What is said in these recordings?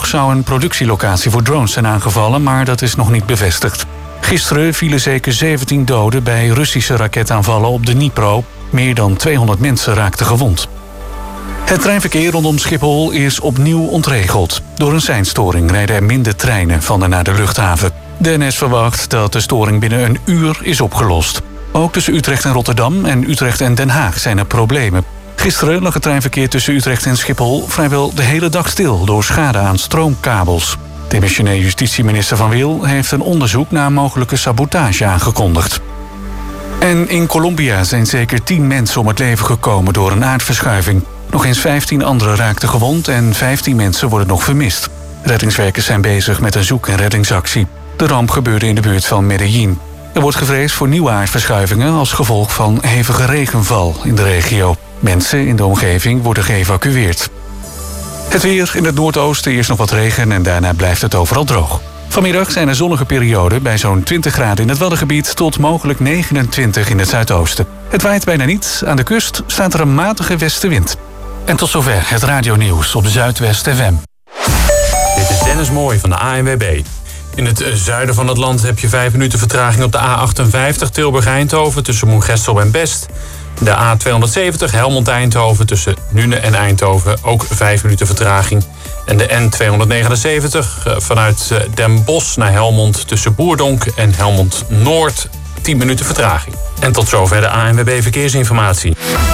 zou een productielocatie voor drones zijn aangevallen, maar dat is nog niet bevestigd. Gisteren vielen zeker 17 doden bij Russische raketaanvallen op de Dnipro. Meer dan 200 mensen raakten gewond. Het treinverkeer rondom Schiphol is opnieuw ontregeld. Door een seinstoring rijden er minder treinen van en naar de luchthaven. De NS verwacht dat de storing binnen een uur is opgelost. Ook tussen Utrecht en Rotterdam en Utrecht en Den Haag zijn er problemen. Gisteren lag het treinverkeer tussen Utrecht en Schiphol vrijwel de hele dag stil door schade aan stroomkabels. Demissionair justitieminister Van Wil heeft een onderzoek naar mogelijke sabotage aangekondigd. En in Colombia zijn zeker 10 mensen om het leven gekomen door een aardverschuiving. Nog eens 15 anderen raakten gewond en 15 mensen worden nog vermist. Reddingswerkers zijn bezig met een zoek- en reddingsactie. De ramp gebeurde in de buurt van Medellín. Er wordt gevreesd voor nieuwe aardverschuivingen als gevolg van hevige regenval in de regio. Mensen in de omgeving worden geëvacueerd. Het weer: in het noordoosten eerst nog wat regen en daarna blijft het overal droog. Vanmiddag zijn er zonnige perioden bij zo'n 20 graden in het Waddengebied tot mogelijk 29 in het zuidoosten. Het waait bijna niet. Aan de kust staat er een matige westenwind. En tot zover het radionieuws op Zuidwest FM. Dit is Dennis Mooij van de ANWB. In het zuiden van het land heb je 5 minuten vertraging op de A58 Tilburg-Eindhoven tussen Moergestel en Best. De A270 Helmond-Eindhoven tussen Nune en Eindhoven ook 5 minuten vertraging. En de N279 vanuit Den Bosch naar Helmond tussen Boerdonk en Helmond-Noord 10 minuten vertraging. En tot zover de ANWB Verkeersinformatie.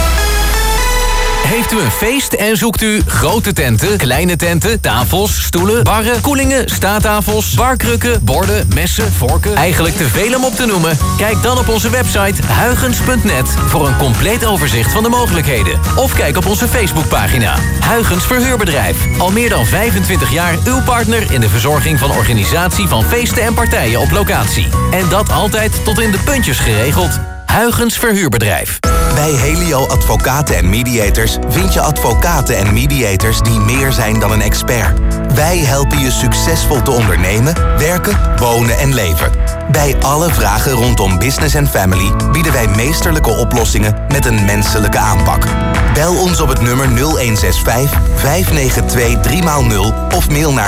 Heeft u een feest en zoekt u grote tenten, kleine tenten, tafels, stoelen, barren, koelingen, staattafels, barkrukken, borden, messen, vorken, eigenlijk te veel om op te noemen? Kijk dan op onze website huygens.net voor een compleet overzicht van de mogelijkheden. Of kijk op onze Facebookpagina. Huygens Verhuurbedrijf. Al meer dan 25 jaar uw partner in de verzorging van organisatie van feesten en partijen op locatie. En dat altijd tot in de puntjes geregeld. Huygens Verhuurbedrijf. Bij Helio Advocaten en Mediators vind je advocaten en mediators die meer zijn dan een expert. Wij helpen je succesvol te ondernemen, werken, wonen en leven. Bij alle vragen rondom business en family bieden wij meesterlijke oplossingen met een menselijke aanpak. Bel ons op het nummer 0165 592 3x0 of mail naar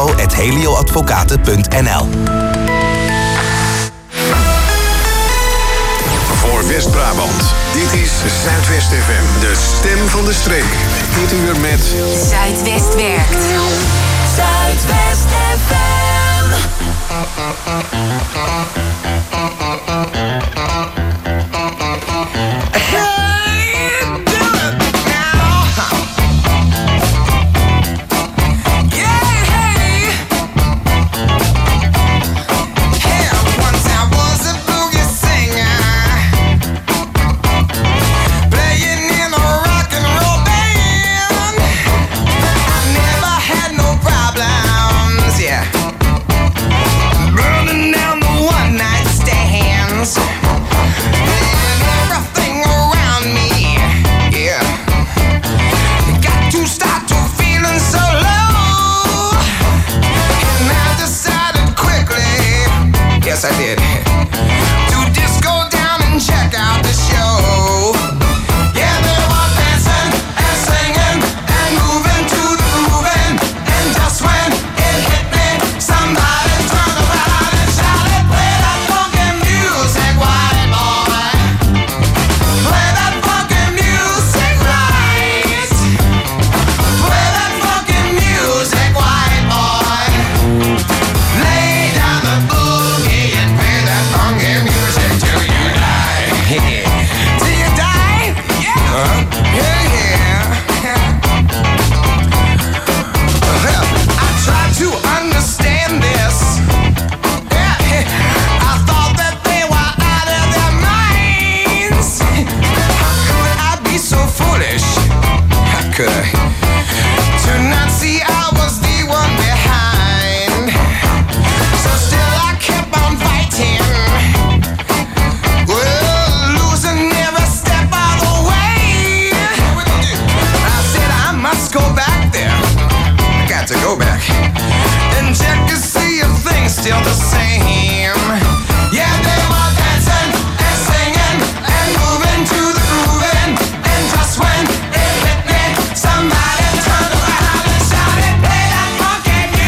info@helioadvocaten.nl. Voor West-Brabant. Dit is Zuidwest FM, de stem van de streek. Dit uur met Zuidwest werkt. Zuidwest FM. Yes, I did. To just go down and check out the show. Yeah, they were dancing and singing and moving to the grooving. And just when it hit me, somebody turned around and shouted, "Play that funky music, white boy. Play that funky music right. Play that funky music, white boy. Lay down the boogie and play that funky music till you die." Till you die? Yeah. Yeah, yeah. I tried to understand this. Yeah. I thought that they were out of their minds. How could I be so foolish? How could I? To not see I was the one behind. So still I kept on fighting. Well, losing every step of the way. I said I must go back there. I got to go back and check to see if things still the same. Yeah, they were dancing and singing and moving to the grooving. And just when it hit me, somebody turned around and shouted, "Play that funky music."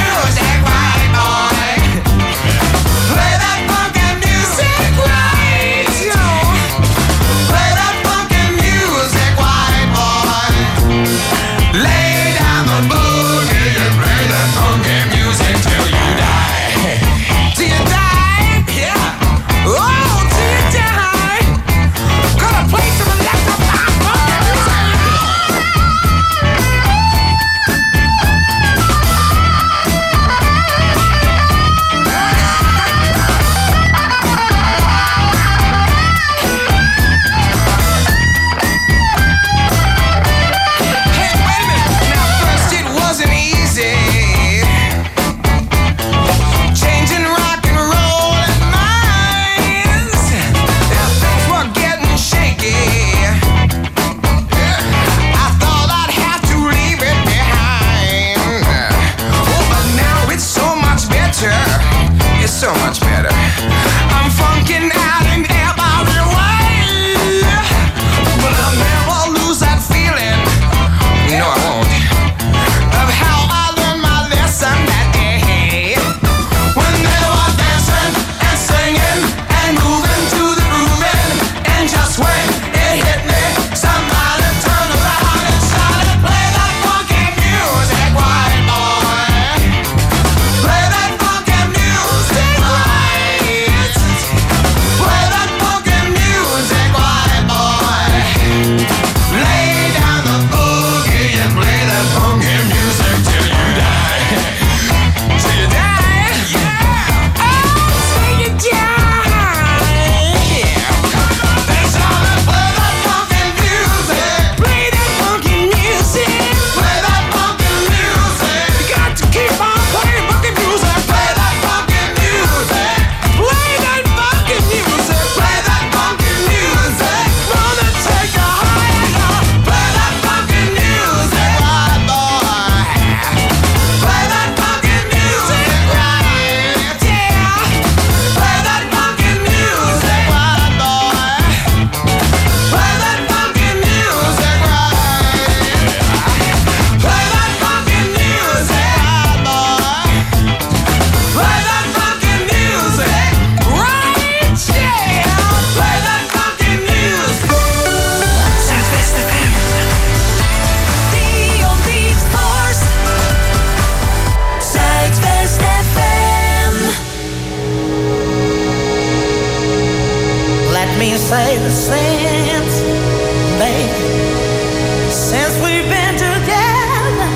say the since, baby, since we've been together,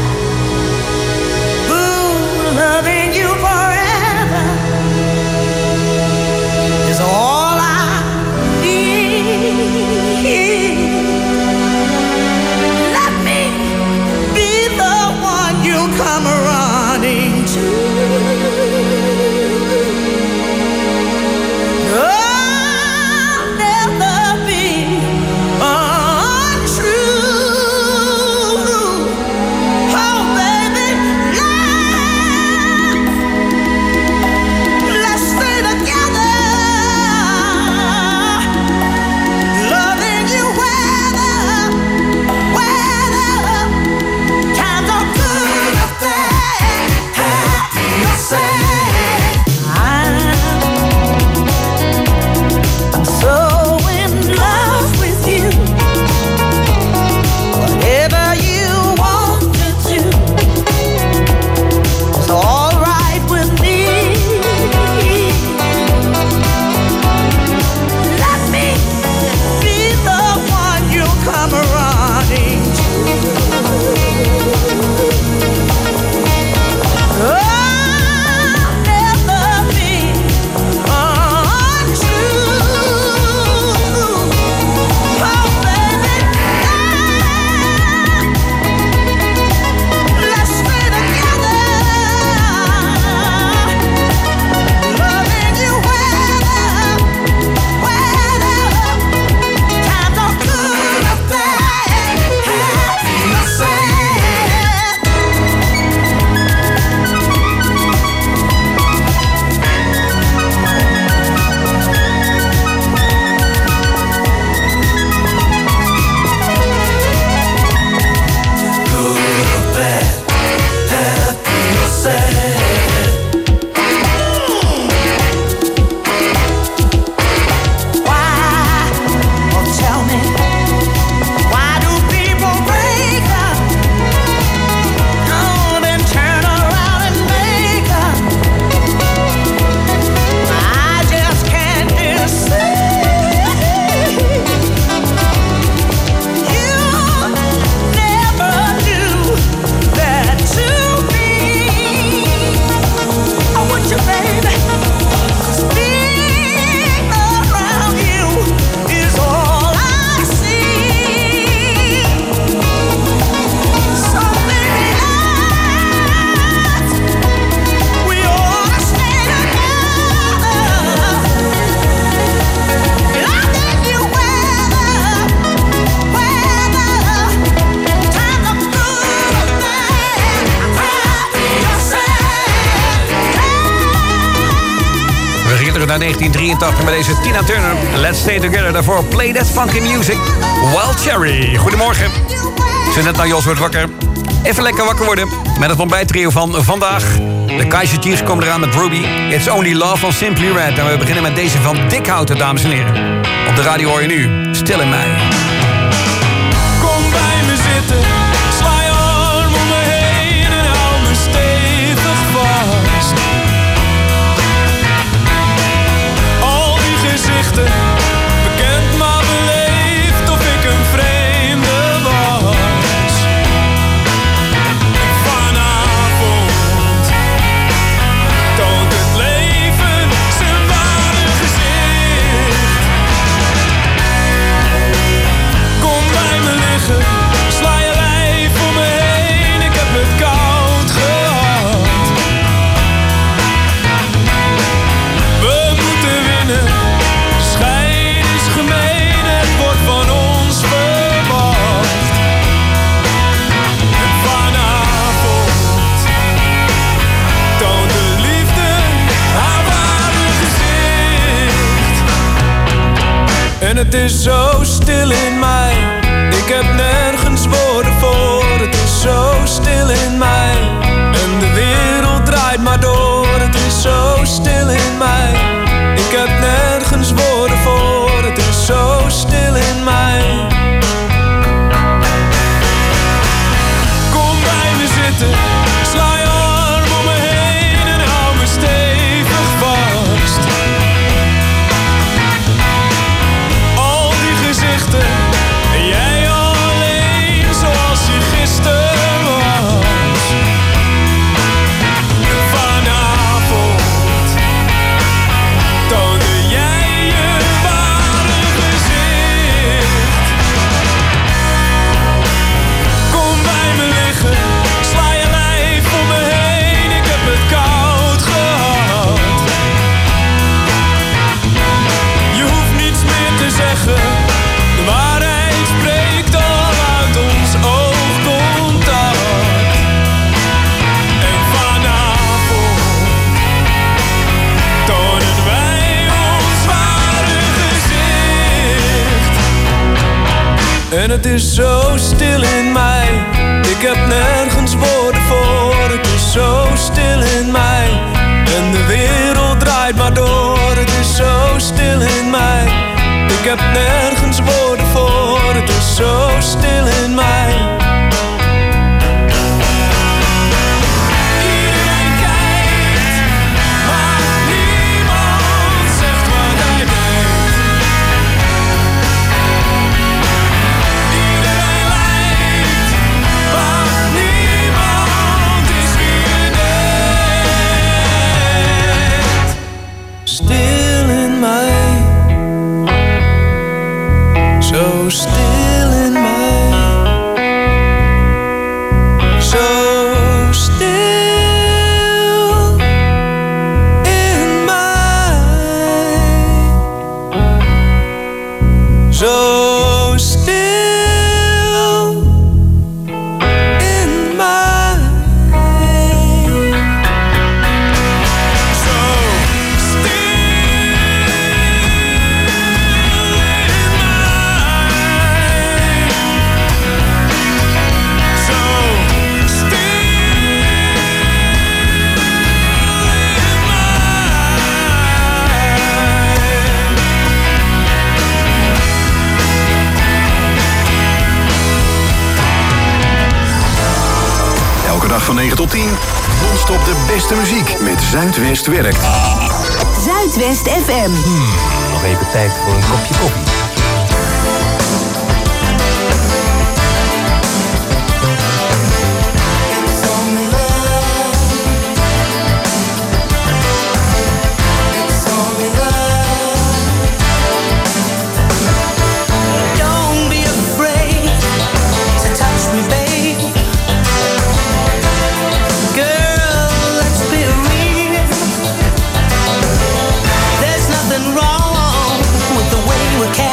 ooh, loving you forever is all I need. Let me be the one you come running to. Naar 1983 met deze Tina Turner. Let's Stay Together. Daarvoor Play That Funky Music. Wild Cherry. Goedemorgen. Zit net naar Jos wordt wakker. Even lekker wakker worden met het ontbijttrio van vandaag. De Kaiser Chiefs komen eraan met Ruby. It's Only Love van Simply Red. En we beginnen met deze van Dick Houten, dames en heren. Op de radio hoor je nu Stil in Mij. Kom bij me zitten. Sla je arm om me heen en hou me stevig vast. Gezichten, bekend maar beleefd of ik een vreemde was. Vanavond toont het leven zijn ware gezicht. Kom bij me liggen, sla je lijf om me heen, ik heb het koud gehad. We moeten winnen. Het wordt van ons verwacht. En vanavond toont de liefde haar ware gezicht. En het is zo stil in mij. Ik heb nergens woorden voor. Het is zo stil in mij. En de wereld draait maar door. Het is zo stil in mij. Ik heb nergens woorden voor. Het is zo stil in mij. Kom bij me zitten. Sla je arm om me heen en hou me stevig vast. is zo stil in mij. Ik heb nergens woorden voor. Het is zo stil in mij. En de wereld draait maar door. Het is zo stil in mij. Ik heb nergens woorden voor. Het is zo stil in mij. Iedereen kijkt, maar niemand zegt wat hij denkt. Iedereen lijkt, maar niemand is wie je denkt. Stil in mij. Zo stil in mij. Zo stil in mij. Zo stil in mij. Zo Elke dag van 9 tot 10. Non-stop de beste muziek met Zuidwest werkt. Zuidwest FM. Nog even tijd voor een kopje koffie. Don't be afraid to touch me, babe. Girl, let's be real. There's nothing wrong with the way we can.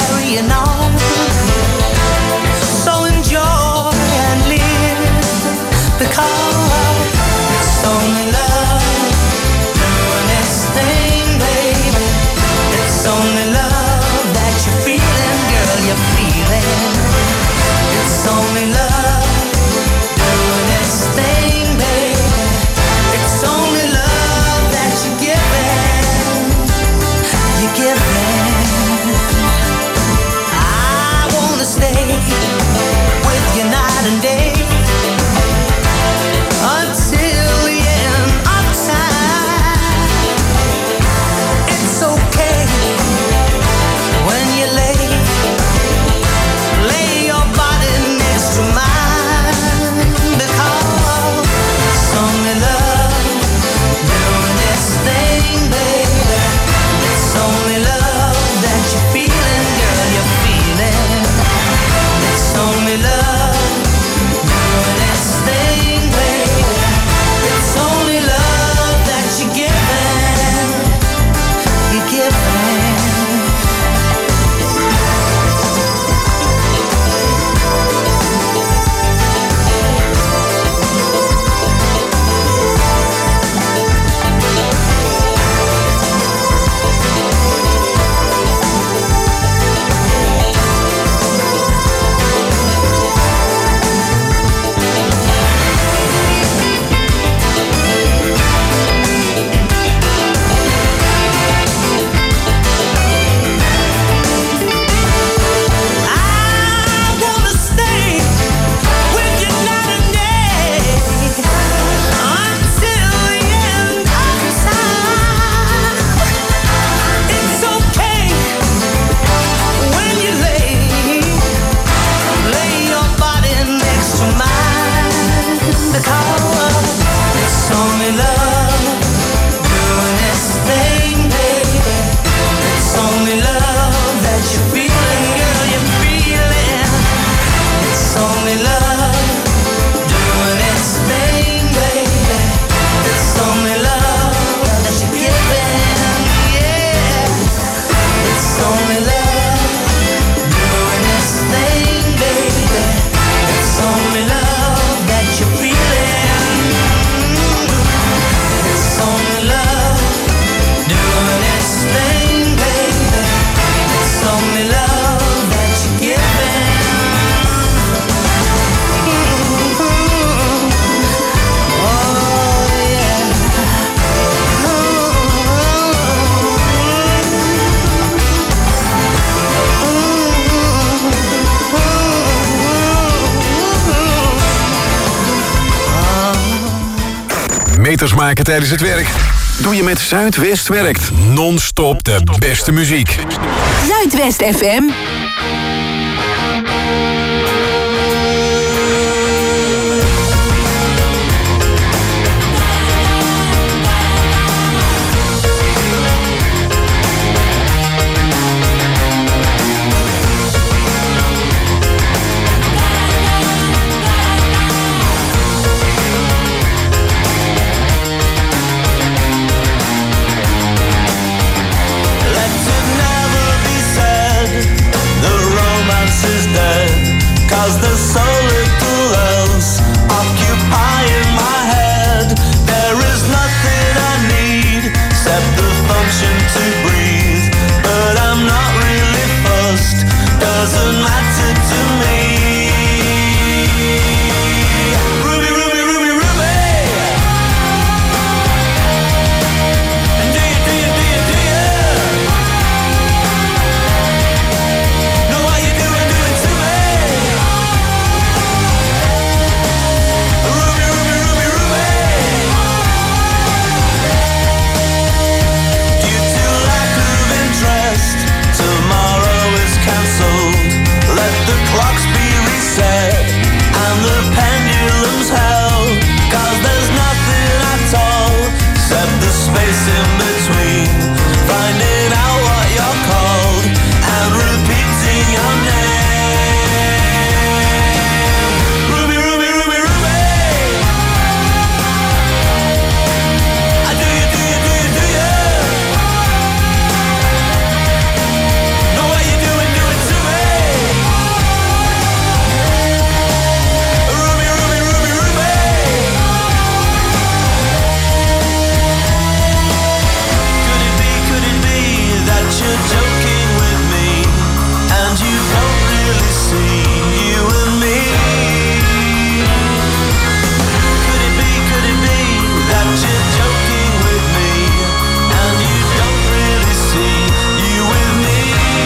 meters maken tijdens het werk? Doe je met Zuidwest Werkt. Non-stop de beste muziek. Zuidwest FM. Cause there's so little else occupying my head. There is nothing I need except the function to breathe. But I'm not really fussed, doesn't matter to me. Ruby, Ruby, Ruby, Ruby. And do you, do you, do you, do you know what you're doing, doing to me? Clocks be reset and the pendulum's held. Cause there's nothing at all except the space in between. Finding out what you're called and repeating your name. Ruby, Ruby, Ruby, Ruby. I do you, do you, do you, do you know what you're doing, doing to me? You're joking with me, and you don't really see you and me. Could it be that you're joking with me, and you don't really see you with me?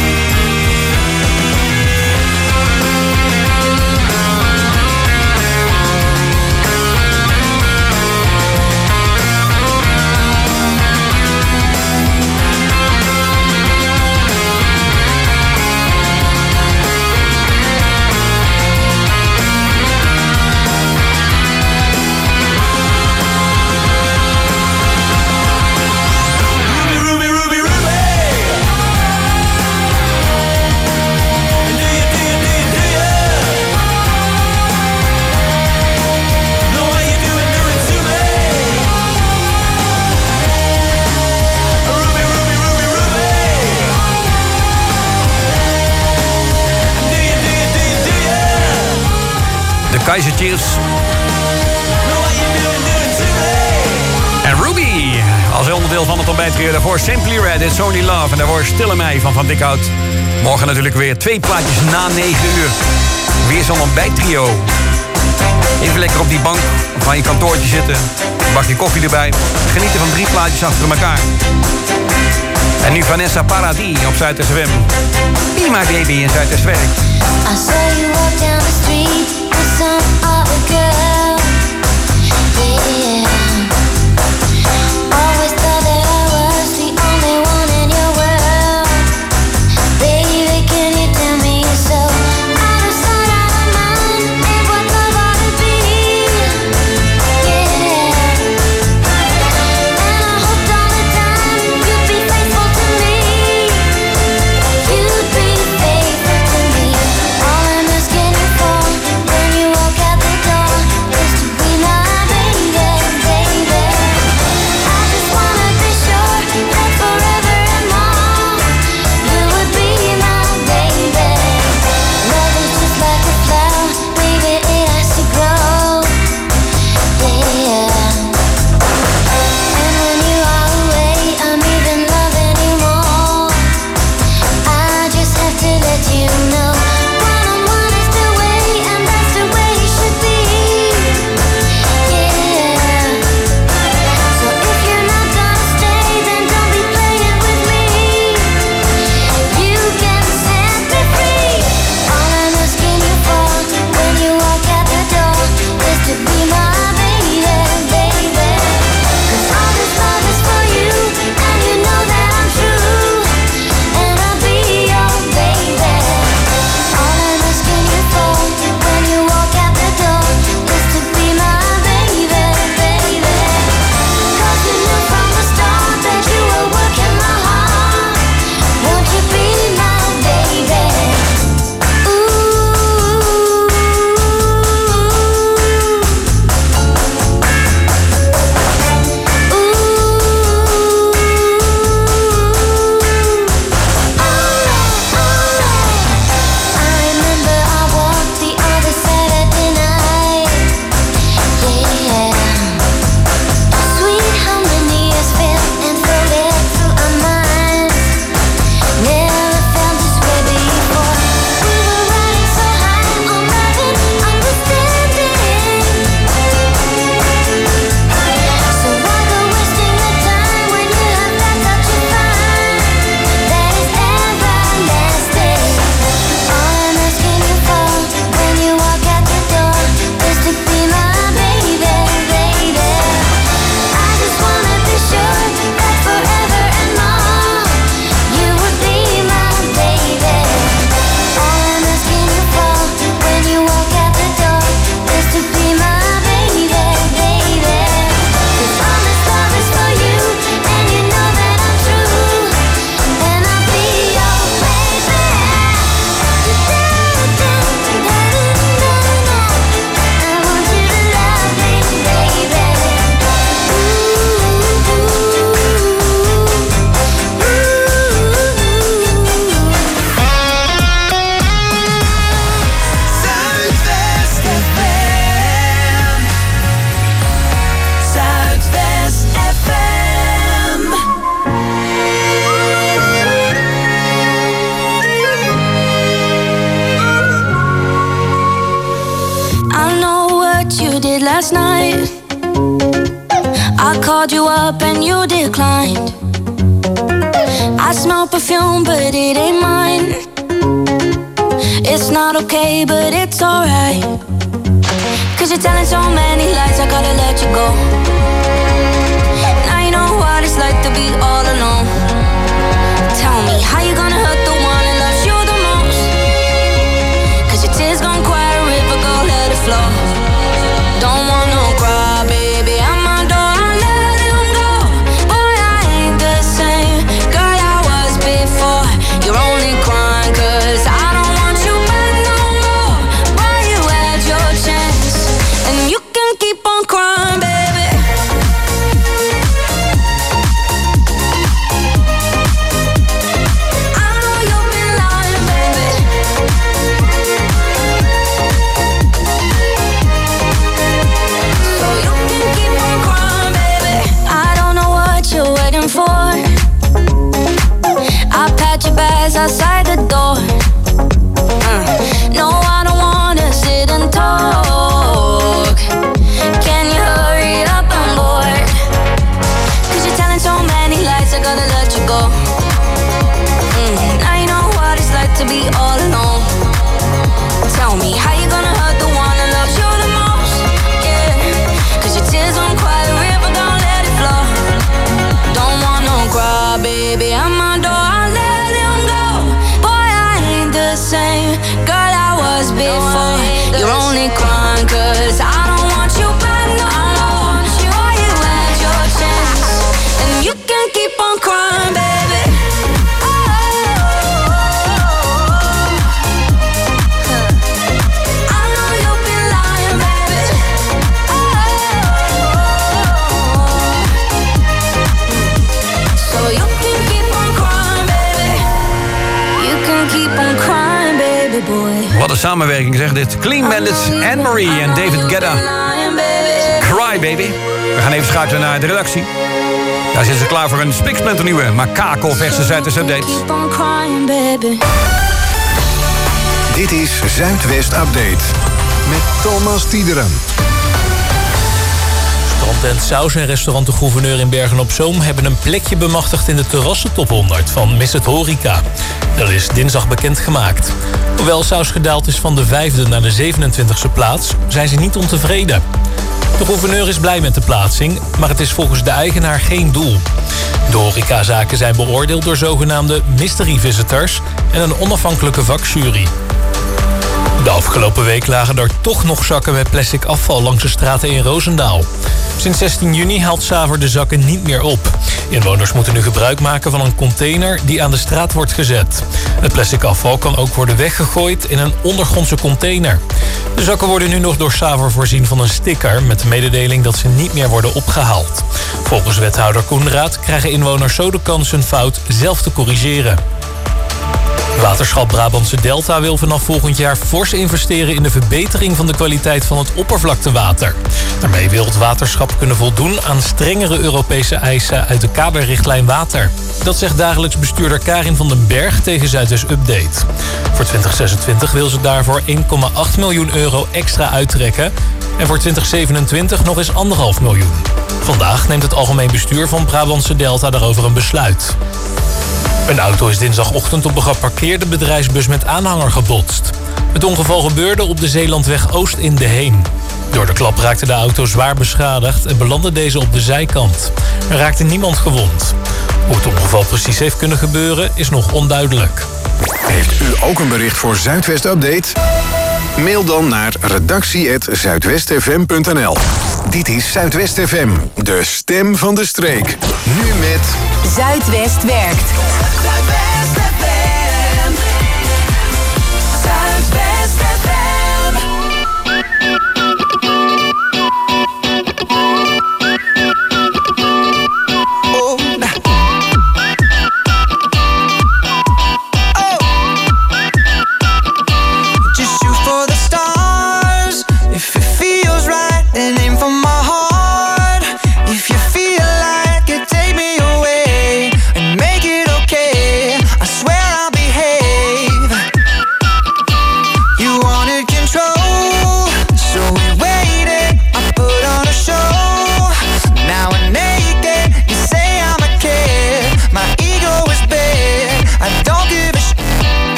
Kaiser Chiefs. En Ruby, als onderdeel van het ontbijttrio. Daarvoor Simply Red, It's Only Love. En daarvoor Stille Mei van Dikhout. Morgen natuurlijk weer 2 plaatjes na 9 uur. Weer zo'n ontbijttrio. Even lekker op die bank of aan je kantoortje zitten. Een bakje koffie erbij. Genieten van 3 plaatjes achter elkaar. En nu Vanessa Paradis op Zuidwest FM. Be My Baby in Zuidwest Werkt. I saw you walk down the street with some other girl. Yeah. Always thought that I was the only one in your world. Baby, can you tell me you're so out of sight, out of mind? And what love ought to be? Yeah. And I hoped all the time you'd be faithful to me. You'd be faithful to me. All I'm asking you for when you walk out the door is to be my baby. last night. I called you up and you declined. I smell perfume, but it ain't mine. It's not okay, but it's alright. Cause you're telling so many lies, I gotta let you go. Now you know what it's like to be all alone. Tell me, how you gonna hurt the one that loves you the most? Cause your tears gon' quiet a river, go let it flow. Don't want no cry, baby, I'm my door, I let him go. Boy, I ain't the same girl I was before. You're only crying cause I don't want you back no more. Boy, you had your chance, and you can keep on crying, baby. I know you've been lying, baby. So you can keep on crying, baby. I don't know what you're waiting for. I pat your bags outside the door. No, I don't wanna sit and talk. Can you hurry up, I'm bored. Cause you're telling so many lies, I gotta let you go. Now you know what it's like to be all alone. Tell me, how you gonna hurt the one that loves you the most? Yeah, cause your tears won't quiet the river, don't let it flow. Don't want no cry, baby, I'm my door, I let him go. Boy, I ain't the same girl I was before. You're only crying cause I don't want you back no more. Boy, you had your chance, and you can keep on crying, baby. I know you've been lying, baby. So you can keep on crying, baby. You can keep on crying, baby boy. Wat een samenwerking zeg dit. Clean Bandits, Anne-Marie en David Guetta. Cry Baby. We gaan even schakelen naar de redactie. Daar zitten ze klaar voor een spiksplinternieuwe, maar kakelverse Zuidwest Update. Keep on crying, baby. Dit is Zuidwest Update met Thomas Tiederen. Strandtent Saus en restaurant De Gouverneur in Bergen-op-Zoom hebben een plekje bemachtigd in de terrassentop 100 van Miss het Horeca. Dat is dinsdag bekendgemaakt. Hoewel Saus gedaald is van de 5e naar de 27e plaats, zijn ze niet ontevreden. De gouverneur is blij met de plaatsing, maar het is volgens de eigenaar geen doel. De horecazaken zijn beoordeeld door zogenaamde mystery visitors en een onafhankelijke vakjury. De afgelopen week lagen er toch nog zakken met plastic afval langs de straten in Roosendaal. Sinds 16 juni haalt Saver de zakken niet meer op. Inwoners moeten nu gebruik maken van een container die aan de straat wordt gezet. Het plastic afval kan ook worden weggegooid in een ondergrondse container. De zakken worden nu nog door Saver voorzien van een sticker met de mededeling dat ze niet meer worden opgehaald. Volgens wethouder Koenraad krijgen inwoners zo de kans hun fout zelf te corrigeren. Waterschap Brabantse Delta wil vanaf volgend jaar fors investeren in de verbetering van de kwaliteit van het oppervlaktewater. Daarmee wil het waterschap kunnen voldoen aan strengere Europese eisen uit de kaderrichtlijn water. Dat zegt dagelijks bestuurder Karin van den Berg tegen Zuidwest Update. Voor 2026 wil ze daarvoor 1,8 miljoen euro extra uittrekken en voor 2027 nog eens 1,5 miljoen. Vandaag neemt het algemeen bestuur van Brabantse Delta daarover een besluit. Een auto is dinsdagochtend op een geparkeerde bedrijfsbus met aanhanger gebotst. Het ongeval gebeurde op de Zeelandweg Oost in De Heen. Door de klap raakte de auto zwaar beschadigd en belandde deze op de zijkant. Er raakte niemand gewond. Hoe het ongeval precies heeft kunnen gebeuren is nog onduidelijk. Heeft u ook een bericht voor Zuidwest Update? Mail dan naar redactie@zuidwestfm.nl. Dit is Zuidwest FM, de stem van de streek. Nu met Zuidwest werkt. Zuidwest FM. Zuidwest FM. Oh. Oh. Just shoot for the stars. If it feels right, then aim for my heart. If you feel like it, take me away and make it okay. I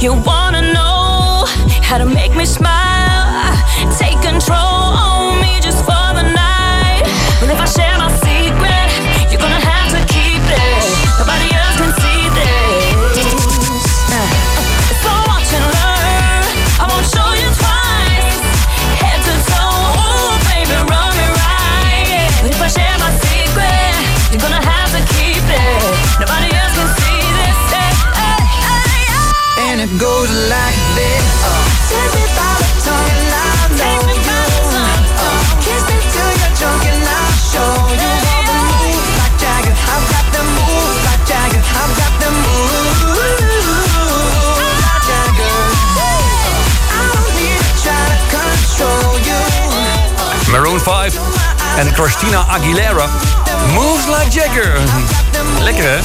You wanna know how to make me smile, take control on me just for the night. Well, if I share my secret, you're gonna have to keep it. Nobody else can see this. So watch and learn, I won't show you twice. Head to toe, ooh, baby, run me right. But if I share my secret, you're gonna have to keep it. Nobody else can see this. And it goes like this. Take me by the tongue and I know you. Kiss me till you're drunk and I'll show you all the moves like Jagger. I've got the moves like Jagger. I've got the moves like Jagger. I don't need to try to control you. Maroon 5 en Christina Aguilera. Moves like Jagger. Lekker, hè?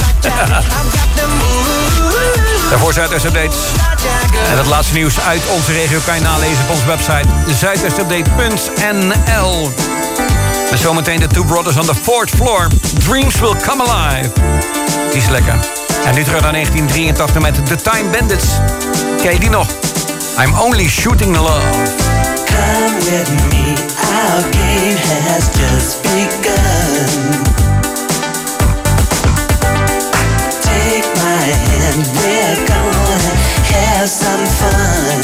Daarvoor Zuidwest-updates. En het laatste nieuws uit onze regio kan je nalezen op onze website zuidwestupdate.nl. En zometeen de Two Brothers on the Fourth Floor. Dreams Will Come Alive. Die is lekker. En nu terug naar 1983 met The Time Bandits. Ken je die nog? I'm Only Shooting the Love. Come with me, our game has just begun. Take my hand, we're gonna have some fun.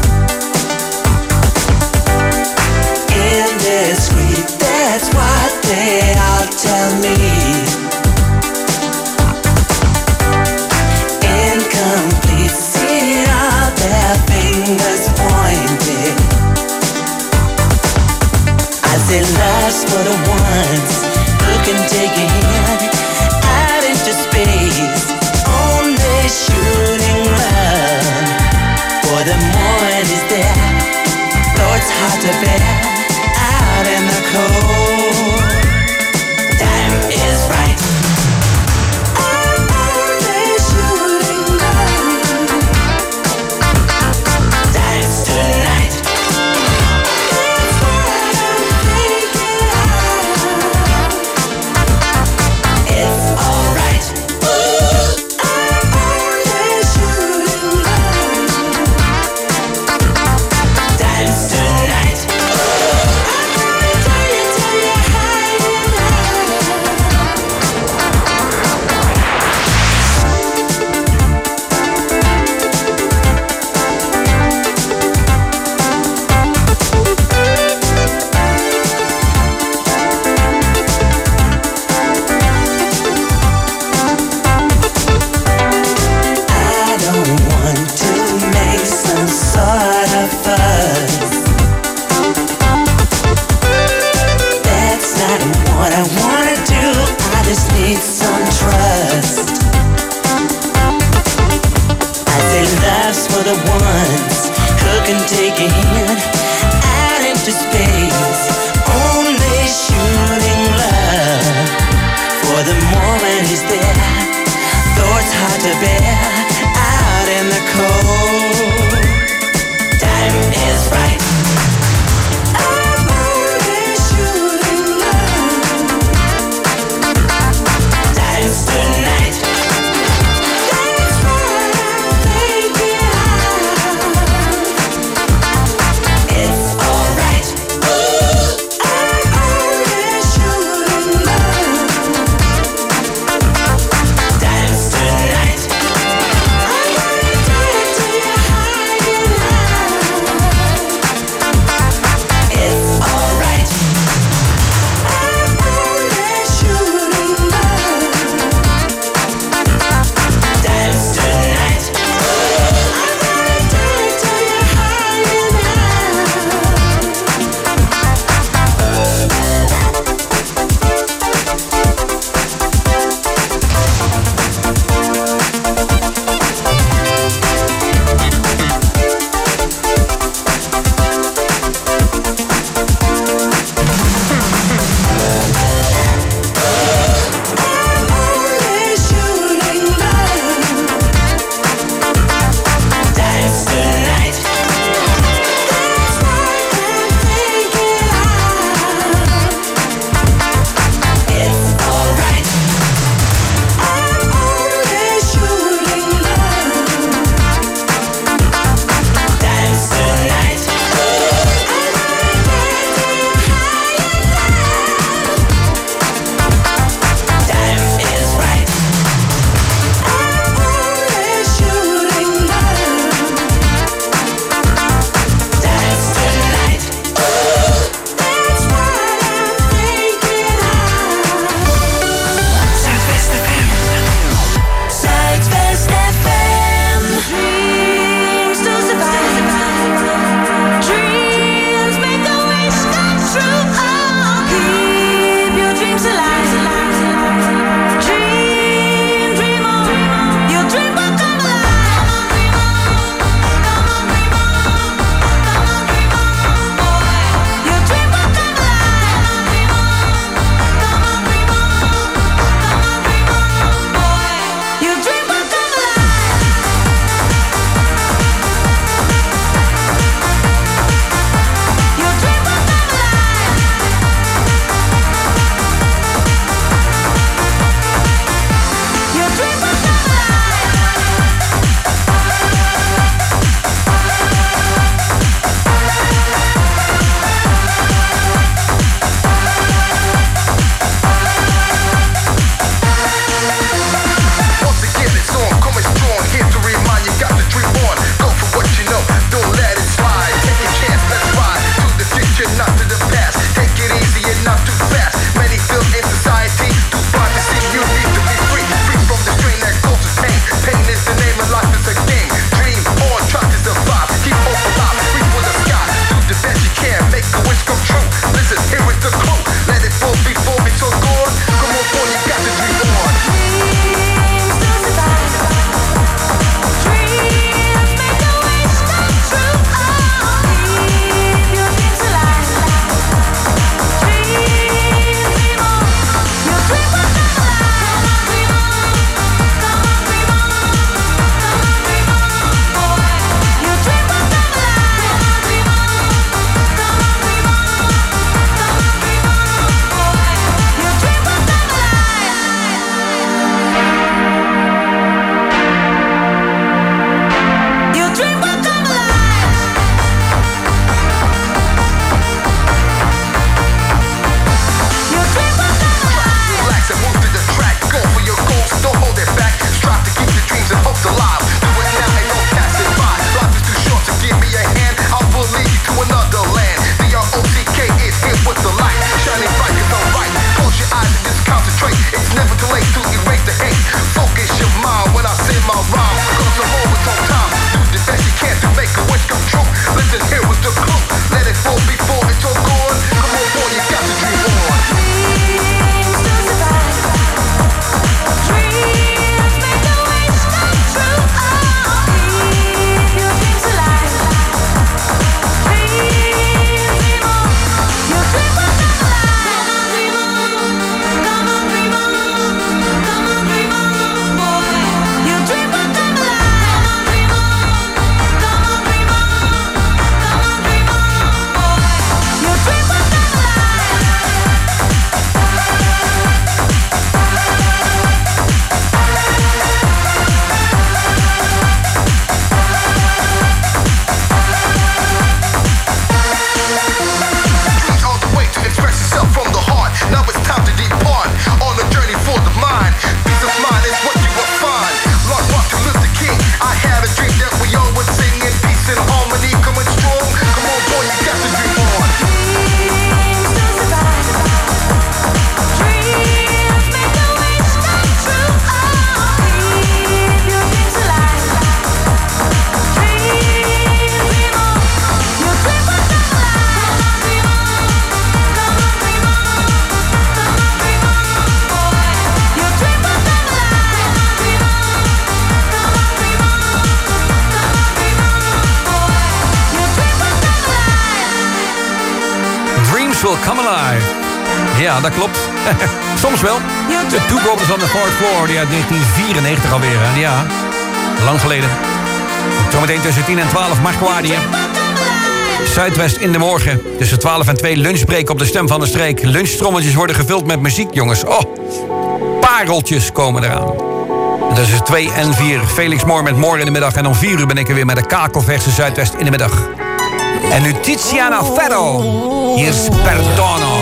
Indiscreet, that's what they all tell me. Incomplete, see all their fingers pointed. I say last for the ones who can take a hand out into space. Only shooting love. For the morning is there, though it's hard to bear out in the cold. Time is right. I'm only shooting love. Time's tonight. That's what I'm thinking of. It's alright. I'm only shooting love. Time's tonight. Come Alive. Ja, dat klopt. Soms wel. De Two Brothers on the Fourth Floor, die uit 1994 alweer. Hè? Ja, lang geleden. Zometeen tussen 10 en 12, Marquardië. Zuidwest in de morgen. Tussen 12 en 2 lunchbreak op de Stem van de Streek. Lunchtrommeltjes worden gevuld met muziek, jongens. Oh, pareltjes komen eraan. En dat is 2 en 4. Felix Moor met Moor in de middag. En om 4 uur ben ik er weer met de kakelverse Zuidwest in de middag. En nu Tiziana Ferro. Hier is Perdono.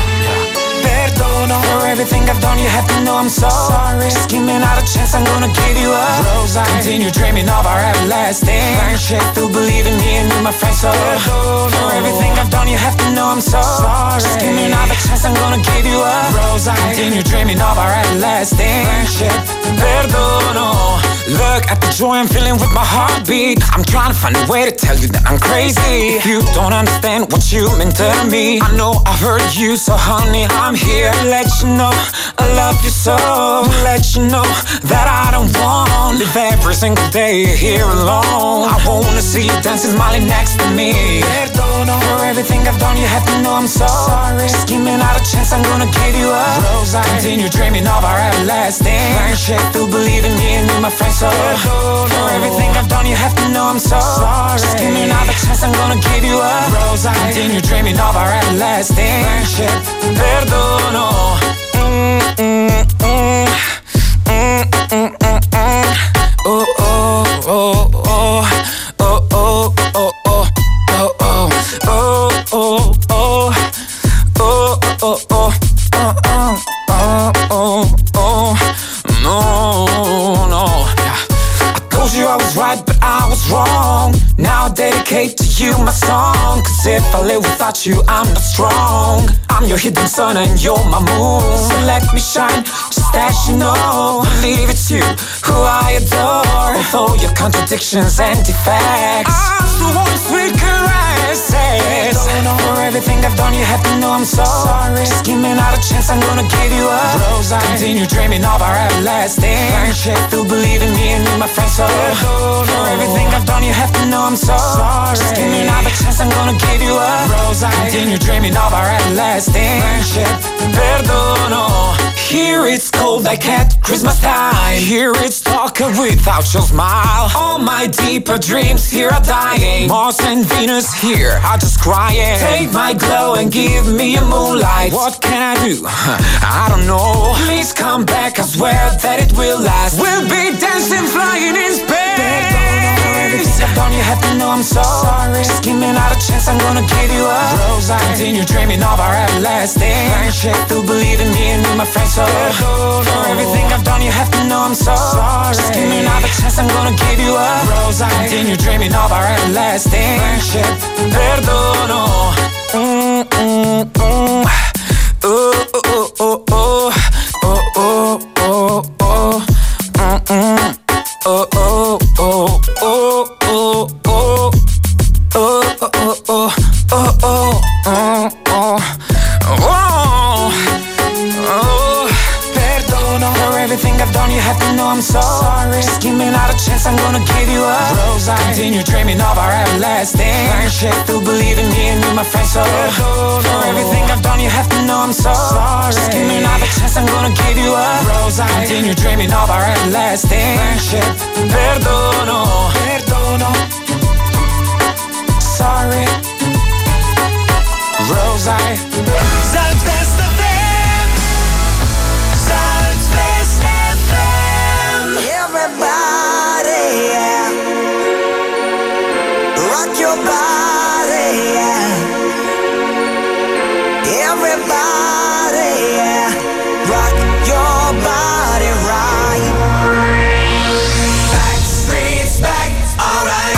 For everything I've done, you have to know I'm sorry. Just give me another chance, I'm gonna give you a rose. I continue dreaming of our everlasting friendship. Still believe in me and you, my friend. So for everything I've done, you have to know I'm sorry. Just give me another chance, I'm gonna give you a rose. I continue dreaming of our everlasting friendship. Perdono. Look at the joy I'm feeling with my heartbeat. I'm trying to find a way to tell you that I'm crazy. If you don't understand what you meant to me, I know I hurt you, so honey, I'm here to let you know I love you so. Let you know that I don't want to live every single day here alone. I wanna see you dancing, smiling next to me. Perdono. For everything I've done, you have to know I'm sorry. Just give me another chance, I'm gonna give you a rose. I continue dreaming of our everlasting friendship. Still believe in me and you, my friend. So for everything I've done, you have to know I'm sorry. Just give me another chance, I'm gonna give you a rose. I continue dreaming of our everlasting friendship. Perdono. Oh, oh, oh, oh, oh, oh, oh, oh, oh, oh, oh, oh, oh, oh, oh, oh, no, no. I told you I was right, but I was wrong. Now I dedicate to you my song. Cause if I live without you, I'm not strong. I'm your hidden sun and you're my moon. So let me shine, just as you know. Believe it's you who I adore. Although your contradictions and defects, I still want sweet caresses. For everything I've done, you have to know I'm sorry. Just give me another chance, I'm gonna give you a rose. I continue dreaming of our everlasting friendship. Still believe in me and you, my friend. So for everything I've done, you have to know I'm sorry. Just give me another chance, I'm gonna give you a rose. I continue dreaming of our everlasting friendship. Perdono. Here it's cold like at Christmas time. Here it's darker without your smile. All my deeper dreams here are dying. Mars and Venus here are just crying. Take my glow and give me a moonlight. What can I do? I don't know. Please come back, I swear that it will last. We'll be dancing, flying in space. Everything I've done, you have to know I'm sorry. Just give me another chance, I'm gonna give you a rose. I continue dreaming of our everlasting friendship. Still believe in me and you, my friend. So for everything I've done, you have to know I'm sorry. Just give me another chance, I'm gonna give you a rose. I continue dreaming of our everlasting friendship. Perdono. Oh, oh, oh, oh, oh, oh, oh, oh, oh, oh, oh, oh, oh, Perdono. For everything I've done, you have to know I'm sorry. Just give me another chance, I'm gonna give you a rose. I continue dreaming of our everlasting friendship. Still believe in me and you, my friend. So for everything I've done, you have to know I'm sorry. Just give me another chance, I'm gonna give you a rose. I continue dreaming of our everlasting friendship. Perdono. Perdono. Sorry. Rose, Zuidwest FM. Zuidwest FM. Everybody, yeah. Rock your body, yeah. Everybody, yeah. Rock your body right. Backstreet's back, alright.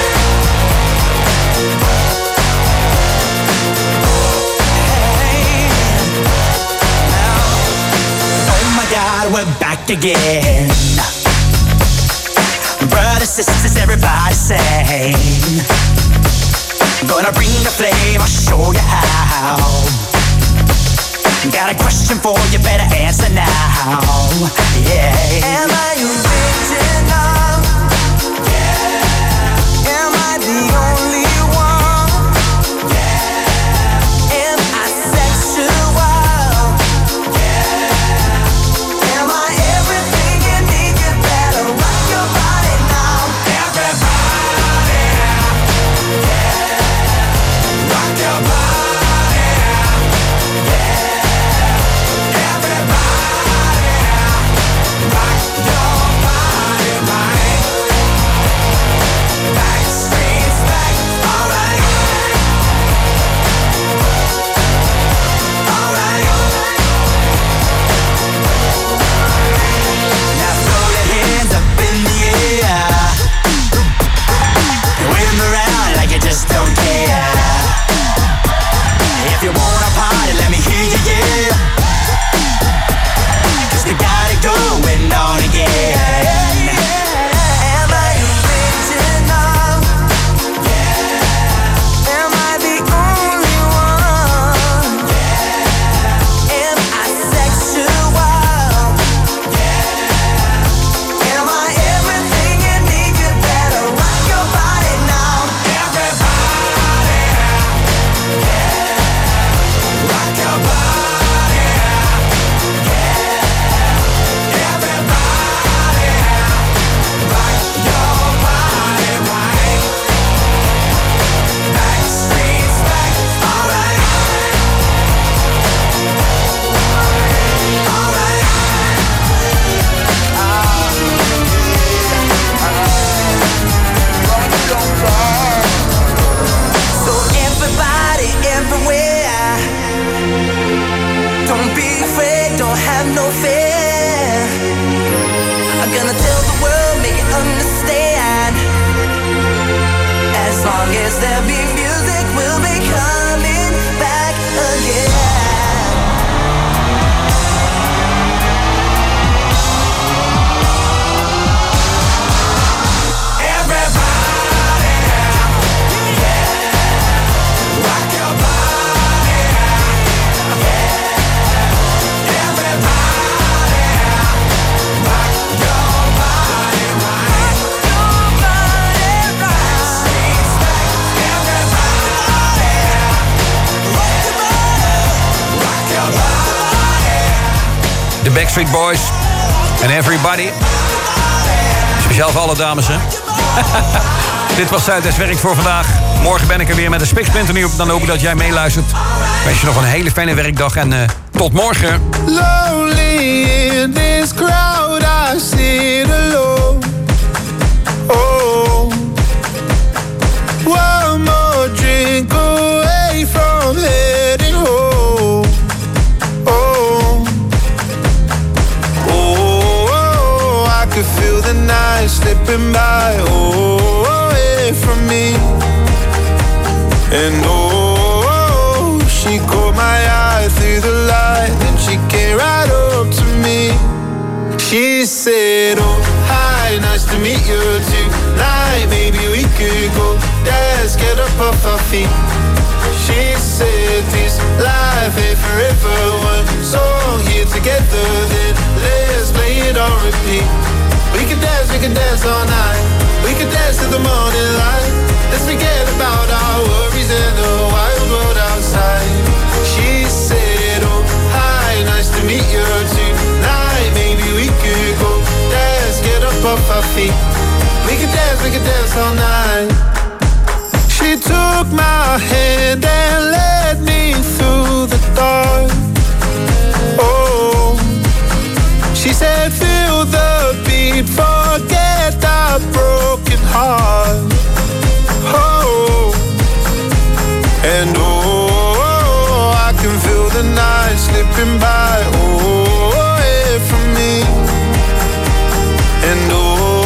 We're back again. Brothers, sisters, everybody sing. Gonna bring the flame, I'll show you how. Got a question for you, better answer now. Yeah. Am I original? Yeah. Am I the only one? Yeah. Am I got no fear. I'm gonna tell the world, make it understand. As long as there be music, we'll be coming back again. De Backstreet Boys en Everybody. Speciaal voor alle dames, hè? Dit was Zuidwest Werkt voor vandaag. Morgen ben ik er weer met een spiksplinternieuw. Dan hoop ik dat jij meeluistert. Wens je nog een hele fijne werkdag en tot morgen. Lonely in this crowd, I sit alone. Oh, one more drink away from heading home. I could feel the night slipping by, away from me. And she caught my eye through the light, then she came right up to me. She said, oh, hi, nice to meet you tonight. Maybe we could go dance, get up off our feet. She said, this life ain't forever. One song here together, then let's play it on repeat. We can dance all night. We can dance to the morning light. Let's forget about our worries and the wild world outside. She said, oh, hi, nice to meet you tonight. Maybe we could go dance, get up off our feet. We can dance all night. She took my hand and led me through the dark. Oh, she said, feel the beat, forget our broken heart. Oh, and I can feel the night slipping by, away from me. And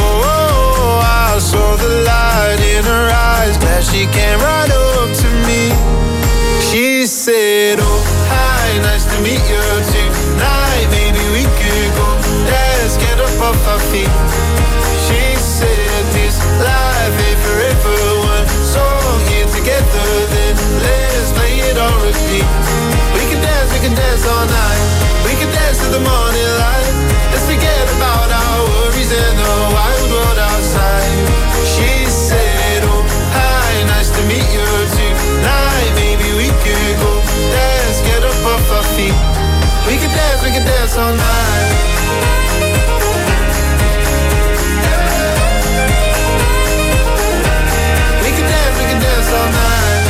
I saw the light in her eyes, glad she came right up to me. She said, oh, hi, nice to meet you tonight. Maybe we could go dance, get up off our feet. She said, this life ain't forever. One song here together, then let's play it on repeat. We can dance all night. We can dance to the morning light. Let's forget about our worries and the wild world outside. She said, oh, hi, nice to meet you tonight. Maybe we could go dance, get up off our feet. We can dance all night. We can dance all night.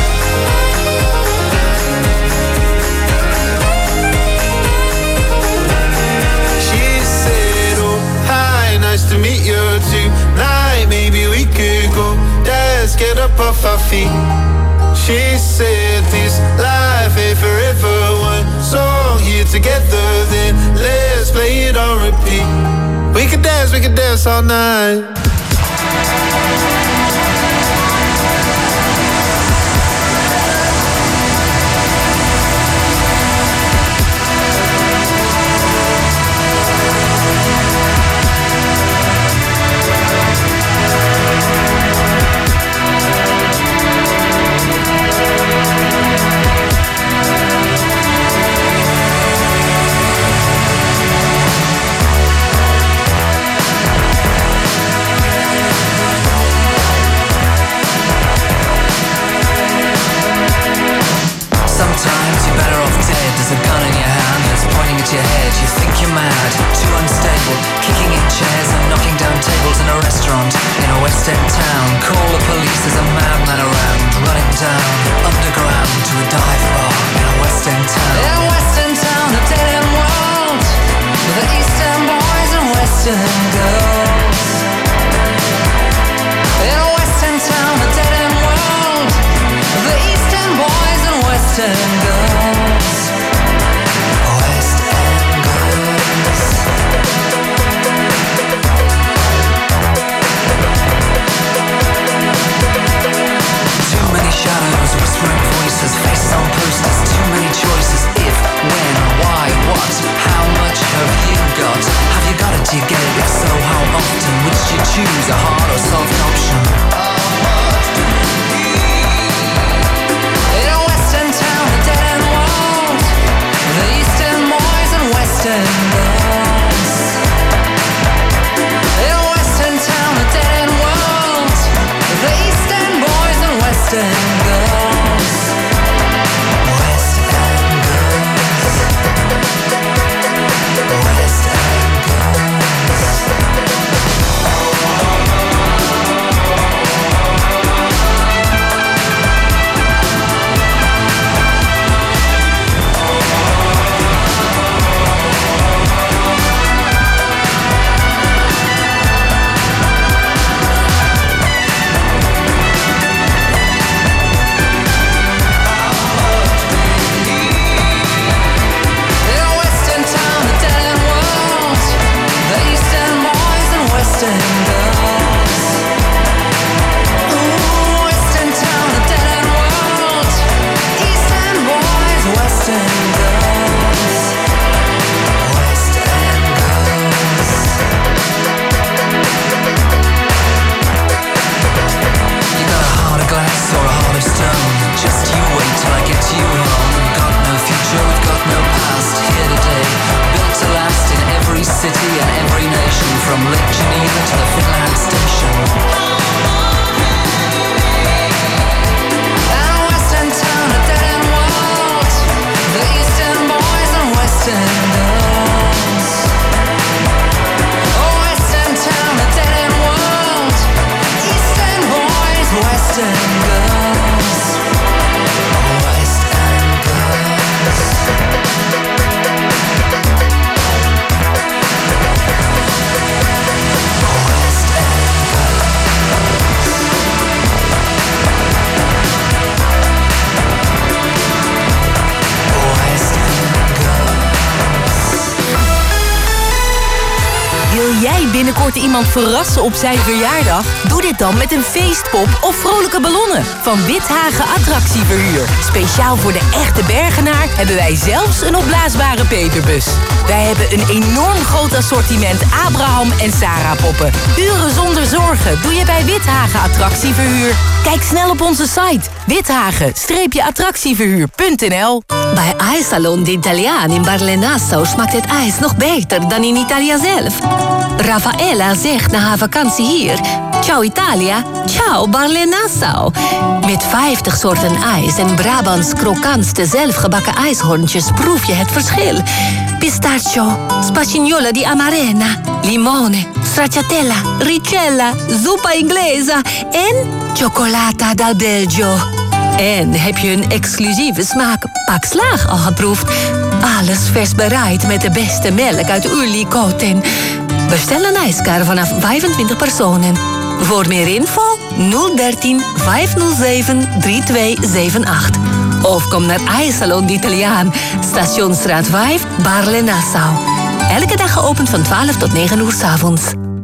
She said, oh, hi, nice to meet you tonight. Maybe we could go dance, get up off our feet. She said, this life ain't forever. One song here together, then let's play it on repeat. We can dance all night. Your head, you think you're mad, too unstable, kicking in chairs and knocking down tables in a restaurant in a West End town. Call the police, there's a madman around, running down underground to a dive bar in a West End town. In a West End town, a dead end world, with the East End boys and Western girls. In a West End town, a dead end world, with the East End boys and Western girls. West End girls. choose a hard or soft option. In a western town, a dead end world, the eastern boys and western girls. In a western town, a dead end world, the eastern boys and western girls. West End girls. West End girls. City and every nation, from Lake Geneva to the Finland station. And a western town, a dead end world, the eastern boys and western girls. A western town, a dead end world, eastern boys, western girls. West End girls. Wil jij binnenkort iemand verrassen op zijn verjaardag? Doe dit dan met een feestpop of vrolijke ballonnen van Withagen Attractieverhuur. Speciaal voor de echte Bergenaar hebben wij zelfs een opblaasbare peperbus. Wij hebben een enorm groot assortiment Abraham en Sarah poppen. Uren zonder zorgen doe je bij Withagen Attractieverhuur. Kijk snel op onze site withagen-attractieverhuur.nl. Bij IJssalon de Italiaan in Barle-Nassau smaakt het ijs nog beter dan in Italia zelf. Raffaella zegt na haar vakantie hier: ciao Italia, ciao Barle-Nassau. Met 50 soorten ijs en Brabants krokantste zelfgebakken ijshorntjes proef je het verschil. Pistachio, spagnola di amarena, limone, stracciatella, ricella, zuppa inglesa en cioccolata dal Belgio. En heb je een exclusieve smaak Pak Slaag al geproefd? Alles vers bereid met de beste melk uit Ulikoten. Bestel een ijskar vanaf 25 personen. Voor meer info 013 507 3278. Of kom naar IJssalon d'Italiaan, Stationsstraat 5, Barle-Nassau. Elke dag geopend van 12 tot 9 uur 's avonds.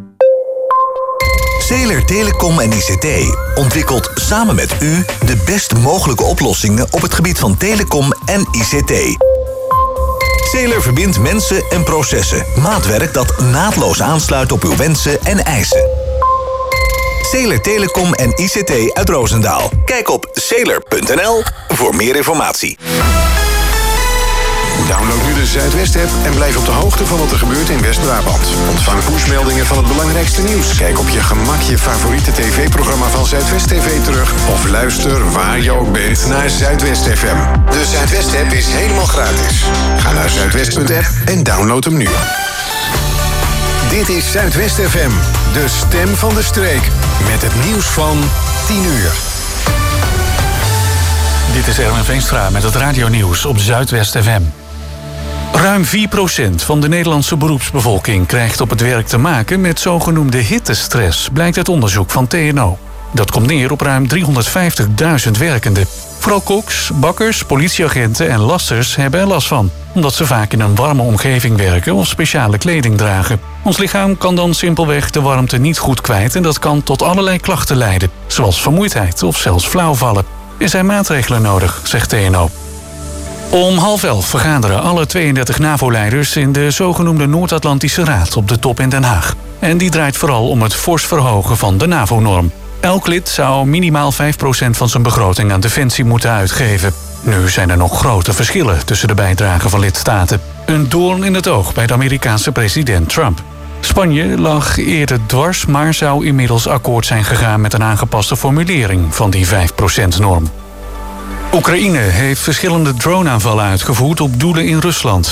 Zeeler Telecom en ICT ontwikkelt samen met u de best mogelijke oplossingen op het gebied van telecom en ICT. Zeeler verbindt mensen en processen. Maatwerk dat naadloos aansluit op uw wensen en eisen. Zeeler Telecom en ICT uit Roosendaal. Kijk op zeeler.nl voor meer informatie. Download nu de Zuidwest-app en blijf op de hoogte van wat er gebeurt in West-Brabant. Ontvang pushmeldingen van het belangrijkste nieuws. Kijk op je gemak je favoriete tv-programma van Zuidwest TV terug. Of luister waar je ook bent naar Zuidwest FM. De Zuidwest-app is helemaal gratis. Ga naar zuidwest.app en download hem nu. Dit is Zuidwest FM, de stem van de streek. Met het nieuws van 10 uur. Dit is Erwin Veenstra met het radionieuws op Zuidwest FM. Ruim 4% van de Nederlandse beroepsbevolking krijgt op het werk te maken met zogenoemde hittestress, blijkt uit onderzoek van TNO. Dat komt neer op ruim 350.000 werkenden. Vooral koks, bakkers, politieagenten en lasters hebben er last van, omdat ze vaak in een warme omgeving werken of speciale kleding dragen. Ons lichaam kan dan simpelweg de warmte niet goed kwijt en dat kan tot allerlei klachten leiden, zoals vermoeidheid of zelfs flauwvallen. Er zijn maatregelen nodig, zegt TNO. Om 10:30 vergaderen alle 32 NAVO-leiders in de zogenoemde Noord-Atlantische Raad op de top in Den Haag. En die draait vooral om het fors verhogen van de NAVO-norm. Elk lid zou minimaal 5% van zijn begroting aan defensie moeten uitgeven. Nu zijn er nog grote verschillen tussen de bijdragen van lidstaten. Een doorn in het oog bij de Amerikaanse president Trump. Spanje lag eerder dwars, maar zou inmiddels akkoord zijn gegaan met een aangepaste formulering van die 5%-norm. Oekraïne heeft verschillende droneaanvallen uitgevoerd op doelen in Rusland.